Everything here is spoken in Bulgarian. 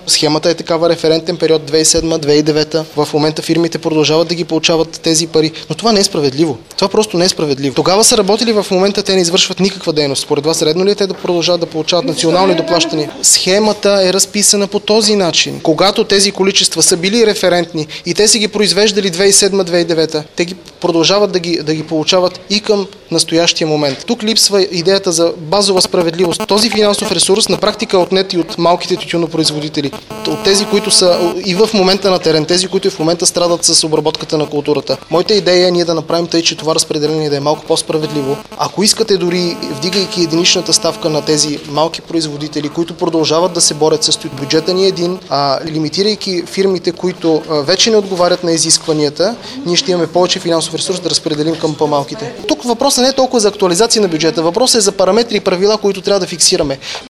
Схемата е такава, референтен период 2007-2009. В момента фирмите продължават да ги получават тези пари, но това не е справедливо. Това просто не е справедливо. Тогава са работили, в момента те не извършват никаква дейност. Според вас редно ли е те да продължават да получават национални доплащания? Схемата е разписана по този начин. Когато тези количества са били референтни и те са ги произвеждали 2007-2009, те ги продължават да ги получават и към настоящия момент. Тук липсва идеята за базова справедливост. Този финансов ресурс на практика е отнет и от малките тютюнопроизводители. От тези, които са и в момента на терен, тези, които и в момента страдат с обработката на културата. Моята идея е ние да направим тъй, че това разпределение да е малко по-справедливо. Ако искате, дори вдигайки единичната ставка на тези малки производители, които продължават да се борят с бюджета ни един, лимитирайки фирмите, които вече не отговарят на изискванията, ние ще имаме повече финансов ресурс да разпределим към по-малките. Тук въпросът не е толкова за актуализация на бюджета, въпросът е за параметри и правила, които трябва да фиксираме.